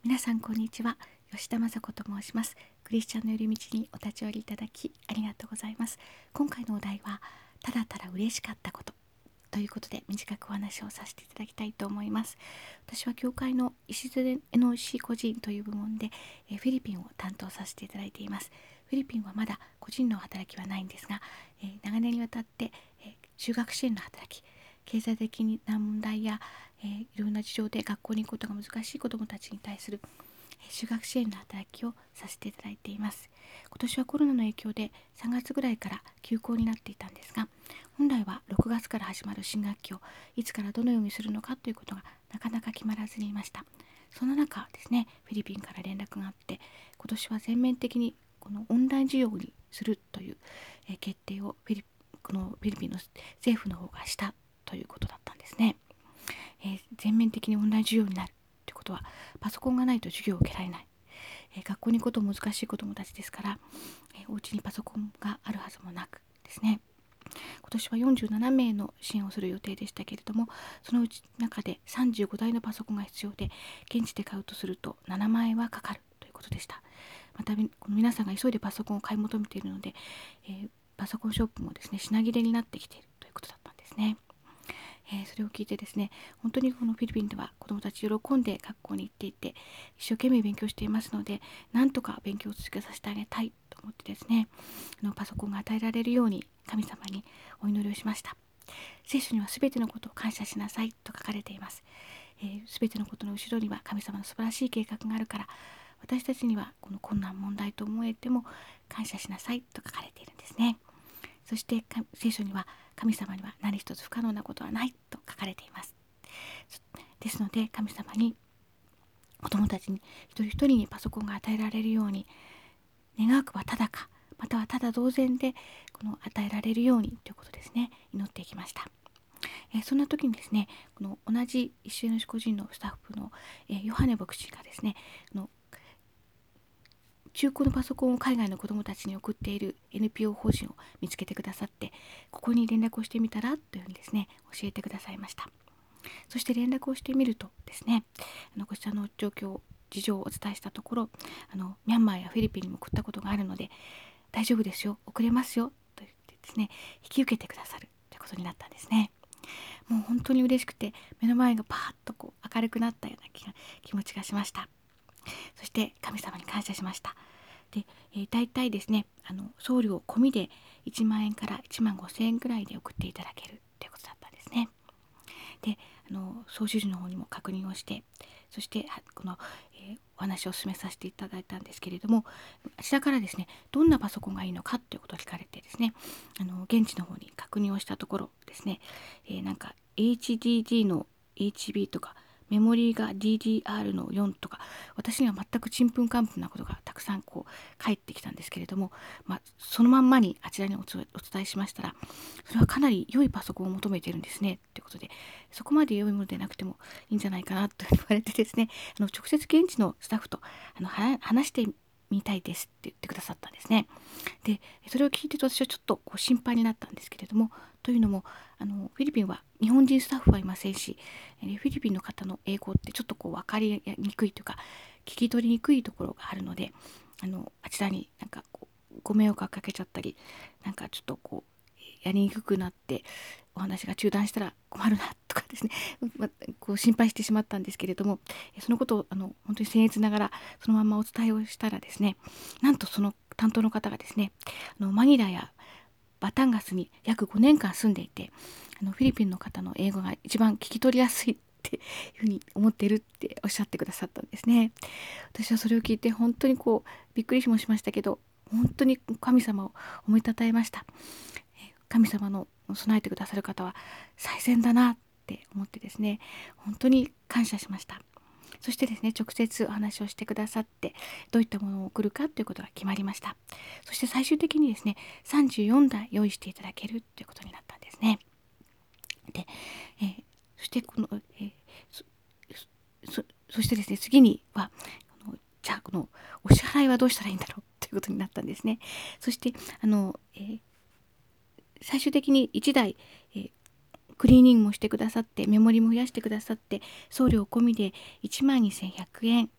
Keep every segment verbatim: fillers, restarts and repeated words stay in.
皆さんこんにちは。吉田雅子と申します。クリスチャンの寄り道にお立ち寄りいただきありがとうございます。今回のお題はただただ嬉しかったことということで、短くお話をさせていただきたいと思います。私は教会の礎 エヌオーシー 個人という部門でえフィリピンを担当させていただいています。フィリピンはまだ個人の働きはないんですが、え長年にわたってえ就学支援の働き、経済的な問題や、えー、いろんな事情で学校に行くことが難しい子どもたちに対する就学支援の働きをさせていただいています。今年はコロナの影響でさんがつぐらいから休校になっていたんですが、本来はろくがつから始まる新学期をいつからどのようにするのかということがなかなか決まらずにいました。その中ですね、フィリピンから連絡があって、今年は全面的にこのオンライン授業にするという、えー、決定をフィリこのフィリピンの政府の方がしたということだったんですね。えー、全面的にオンライン授業になるということは、パソコンがないと授業を受けられない、えー、学校に行くことも難しい子どもたちですから、えー、お家にパソコンがあるはずもなくですね、今年はよんじゅうななめいの支援をする予定でしたけれども、そのうち中でさんじゅうごだいのパソコンが必要で、現地で買うとするとななまんえんはかかるということでした。またこの皆さんが急いでパソコンを買い求めているので、えー、パソコンショップもですね品切れになってきているということだったんですね。えー、それを聞いてですね、本当にこのフィリピンでは子どもたち喜んで学校に行っていて、一生懸命勉強していますので、なんとか勉強を続けさせてあげたいと思ってですね、あのパソコンが与えられるように神様にお祈りをしました。聖書にはすべてのことを感謝しなさいと書かれています。すべ、えー、てのことの後ろには神様の素晴らしい計画があるから、私たちにはこの困難問題と思えても感謝しなさいと書かれているんですね。そして聖書には神様には何一つ不可能なことはないと書かれています。ですので神様に子どもたちに一人一人にパソコンが与えられるように、願わくばただかまたはただ同然でこの与えられるようにということですね、祈っていきました。えー、そんな時にですね、この同じ石の個人のスタッフの、えー、ヨハネ牧師がですね、の中古のパソコンを海外の子どもたちに送っている エヌピーオー 法人を見つけてくださって、ここに連絡をしてみたらというふうにですね教えてくださいました。そして連絡をしてみるとですね、あのこちらの状況事情をお伝えしたところ、あのミャンマーやフィリピンにも送ったことがあるので大丈夫ですよ、送れますよと言ってですね引き受けてくださるということになったんですね。もう本当に嬉しくて、目の前がパーッとこう明るくなったような 気, が気持ちがしました。そして神様に感謝しました。で、えー、大体ですね、あの送料込みでいちまんえんからいちまんごせんえんぐらいで送っていただけるということだったんですね。で、あの送収時の方にも確認をして、そしてこの、えー、お話を進めさせていただいたんですけれども、あちらからですねどんなパソコンがいいのかということを聞かれてですね、あの現地の方に確認をしたところですね、えー、なんか エイチディーディー の エイチビー とかメモリーが ディーディーアール のよんとか、私には全くちんぷんかんぷんなことがたくさんこう返ってきたんですけれども、まあ、そのまんまにあちらにお伝えしましたら、それはかなり良いパソコンを求めているんですねということで、そこまで良いものでなくてもいいんじゃないかなと言われてですね、あの直接現地のスタッフとあの話してみたいですって言ってくださったんですね。で、それを聞いて私はちょっとこう心配になったんですけれども、というのもあのフィリピンは日本人スタッフはいませんし、フィリピンの方の英語ってちょっとこう分かりにくいというか聞き取りにくいところがあるので、あのあちらになんかこうご迷惑をかけちゃったり、なんかちょっとこうやりにくくなってお話が中断したら困るなとかですね、ま、こう心配してしまったんですけれども、そのことをあの本当に僭越ながらそのままお伝えをしたらですね、なんとその担当の方がですね、あのマニラやバタンガスに約ごねんかん住んでいて、あのフィリピンの方の英語が一番聞き取りやすいっていうふうに思っているっておっしゃってくださったんですね。私はそれを聞いて本当にこうびっくりもしましたけど、本当に神様を思いたたえました。神様の備えてくださる方は最善だなって思ってですね、本当に感謝しました。そしてですね、直接お話をしてくださって、どういったものを送るかということが決まりました。そして最終的にですね、さんじゅうよんだい用意していただけるということになったんですね。で、えー、そしてこの、えー、そそそしてですね、次にはあのじゃあこのお支払いはどうしたらいいんだろうということになったんですね。そしてあの、えー、最終的にいちだい、えークリーニングもしてくださって、メモリも増やしてくださって、送料込みでいちまんにせんひゃくえん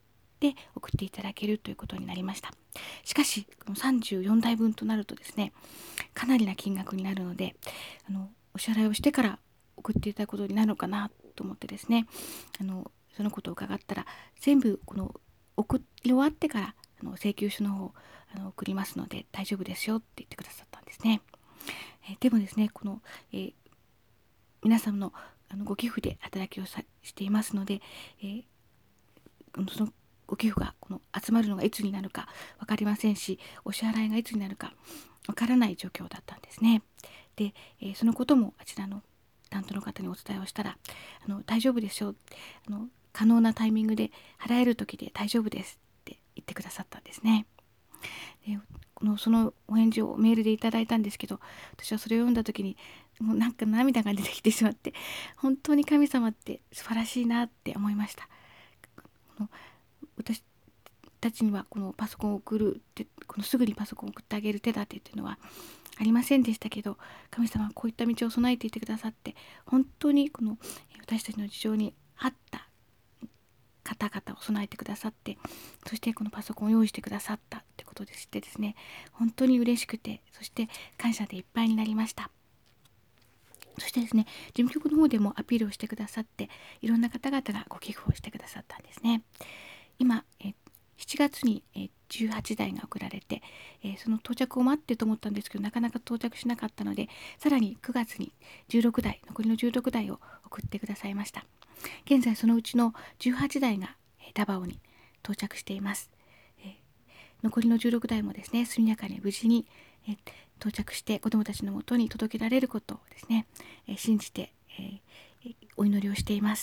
して送っていただけるということになりました。しかしこのさんじゅうよんだいぶんとなるとですね、かなりな金額になるので、あのお支払いをしてから送っていただくことになるのかなと思ってですね、あのそのことを伺ったら、全部この送り終わってからあの請求書の方あの送りますので大丈夫ですよって言ってくださったんですね。えーでもですね、この、えー皆さんのあのご寄付で働きをさしていますので、えーそのご寄付がこの集まるのがいつになるか分かりませんし、お支払いがいつになるか分からない状況だったんですね。で、えーそのこともあちらの担当の方にお伝えをしたら、あの大丈夫ですよ、あの可能なタイミングで払える時で大丈夫ですって言ってくださったんですね。でこのそのお返事をメールでいただいたんですけど、私はそれを読んだ時にもうなんか涙が出てきてしまって、本当に神様って素晴らしいなって思いました。この私たちにはこのパソコンを送るってこのすぐにパソコンを送ってあげる手立てっていうのはありませんでしたけど、神様はこういった道を備えていてくださって、本当にこの私たちの事情に合った方々を備えてくださって、そしてこのパソコンを用意してくださったってことでしてですね、本当に嬉しくて、そして感謝でいっぱいになりました。そしてですね、事務局の方でもアピールをしてくださって、いろんな方々がご寄付をしてくださったんですね。今、えしちがつにえじゅうはちだいが送られて、えその到着を待ってと思ったんですけど、なかなか到着しなかったので、さらにくがつにじゅうろくだい、残りのじゅうろくだいを送ってくださいました。現在そのうちのじゅうはちだいがえダバオに到着しています。え残りのじゅうろくだいもですね、速やかに無事にえ到着して子どもたちのもとに届けられることをですね、え信じて、えーお祈りをしています。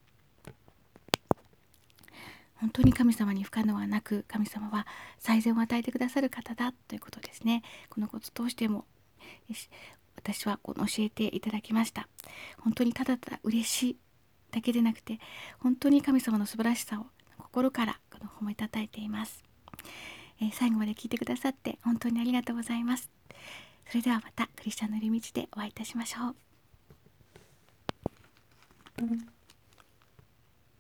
本当に神様に不可能はなく、神様は最善を与えてくださる方だということですね。このことを通しても私はこの教えていただきました。本当にただただ嬉しいだけでなくて、本当に神様の素晴らしさを心から褒めたたえています。えー最後まで聞いてくださって本当にありがとうございます。それではまたクリスチャンの寄り道でお会いいたしましょう。